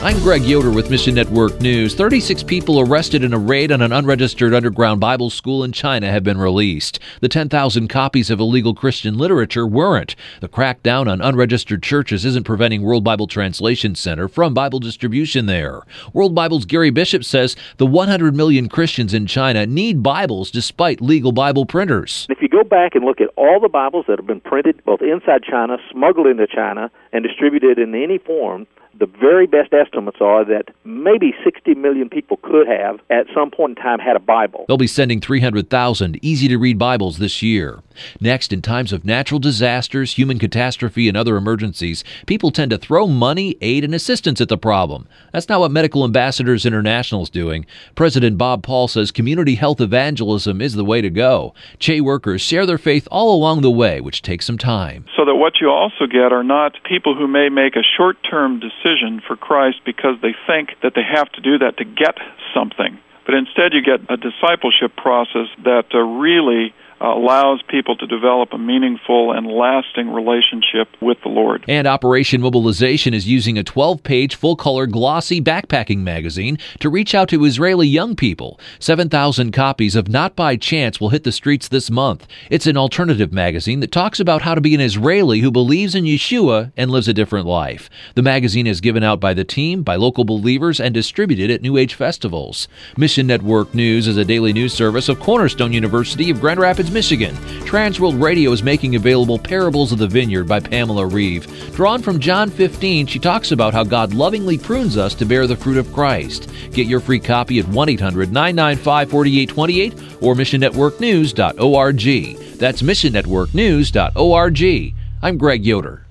I'm Greg Yoder with Mission Network News. 36 people arrested in a raid on an unregistered underground Bible school in China have been released. The 10,000 copies of illegal Christian literature weren't. The crackdown on unregistered churches isn't preventing World Bible Translation Center from Bible distribution there. World Bible's Gary Bishop says the 100 million Christians in China need Bibles despite legal Bible printers. If you go back and look at all the Bibles that have been printed both inside China, smuggled into China, and distributed in any form, the very best estimates are that maybe 60 million people could have, at some point in time, had a Bible. They'll be sending 300,000 easy-to-read Bibles this year. Next, in times of natural disasters, human catastrophe, and other emergencies, people tend to throw money, aid, and assistance at the problem. That's not what Medical Ambassadors International is doing. President Bob Paul says community health evangelism is the way to go. CHE workers share their faith all along the way, which takes some time. So that what you also get are not people who may make a short-term decision for Christ because they think that they have to do that to get something. But instead you get a discipleship process that really allows people to develop a meaningful and lasting relationship with the Lord. And Operation Mobilization is using a 12-page, full-color, glossy backpacking magazine to reach out to Israeli young people. 7,000 copies of Not By Chance will hit the streets this month. It's an alternative magazine that talks about how to be an Israeli who believes in Yeshua and lives a different life. The magazine is given out by the team, by local believers, and distributed at New Age festivals. Mission Network News is a daily news service of Cornerstone University of Grand Rapids, Michigan. Transworld Radio is making available Parables of the Vineyard by Pamela Reeve. Drawn from John 15, she talks about how God lovingly prunes us to bear the fruit of Christ. Get your free copy at 1-800-995-4828 or missionnetworknews.org. That's missionnetworknews.org. I'm Greg Yoder.